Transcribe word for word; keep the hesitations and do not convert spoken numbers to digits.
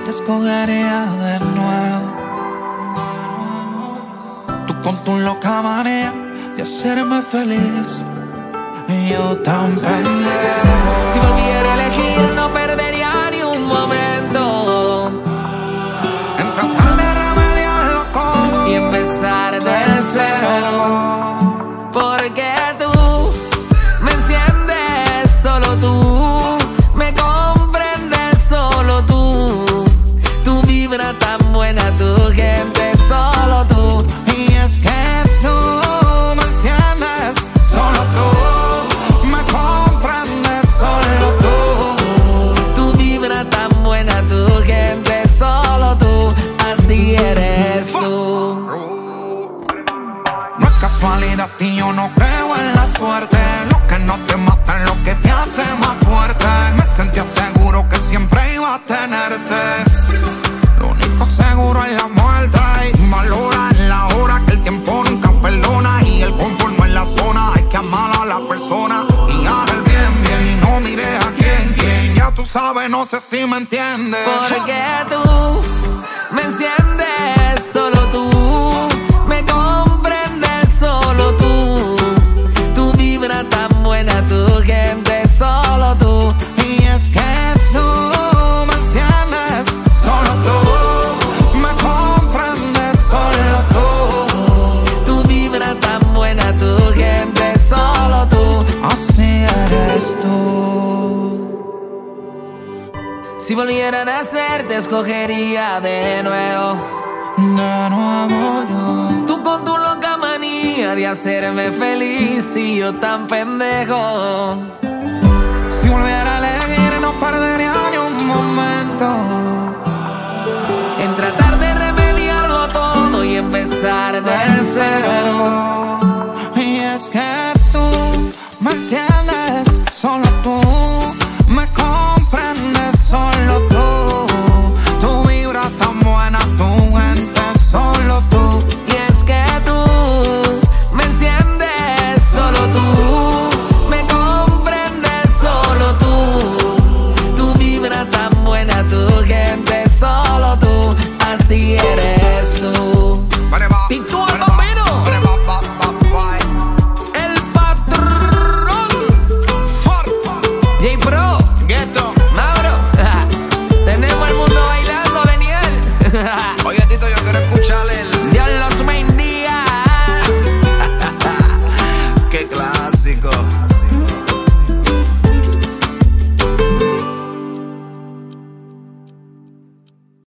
te escogería de nuevo. Tú con tu loca manía de hacerme feliz y yo tan pendejo. Si volviera a elegir no perdería ni un momento En tratar de remediarlo todo y empezar de cero. Porque tú me enciendes, solo tú me comprendes, solo tú. Tu vibra tan buena, tu gente, solo tú. Y es que tú me enciendes, solo tú me comprendes, solo tú. Tu vibra tan buena, tu gente, solo tú. Así eres tú. No es casualidad y yo no creo en la suerte. Lo que no te mata es lo que te hace más fuerte. Me sentía seguro que siempre iba a tenerte. Lo único seguro es la muerte. Y valora en la hora que el tiempo nunca perdona. Y el confort no es la zona. Hay que amar a la persona y hacer el bien, bien. Y no mires a quién, quién. Ya tú sabes, no sé si me entiendes. Porque tú me enciendes, solo tú me comprendes, solo tú. Tu vibra tan buena, tu gente, solo tú. Y es que tú me enciendes, solo tú me comprendes, solo tú. Tu vibra tan buena, tu gente, solo tú. Así eres tú. Si volviera a nacer te escogería de nuevo. De nuevo yo. Tú con tu loca manía de hacerme feliz y yo tan pendejo. Si volviera a elegir no perdería ni un momento En tratar de remediarlo todo y empezar de cero. Y es que tú me enciendes, solo tú me comprendes, solo tú. Tu vibra tan buena, tu gente, solo tú. Y es que tú me enciendes, solo tú me comprendes, solo tú. Tu vibra tan buena, tu gente, solo tú. Así eres tú. Y tú el bambino, el patrón, J Pro, Ghetto. Mauro. Tenemos el mundo bailando, Leniel. Oye,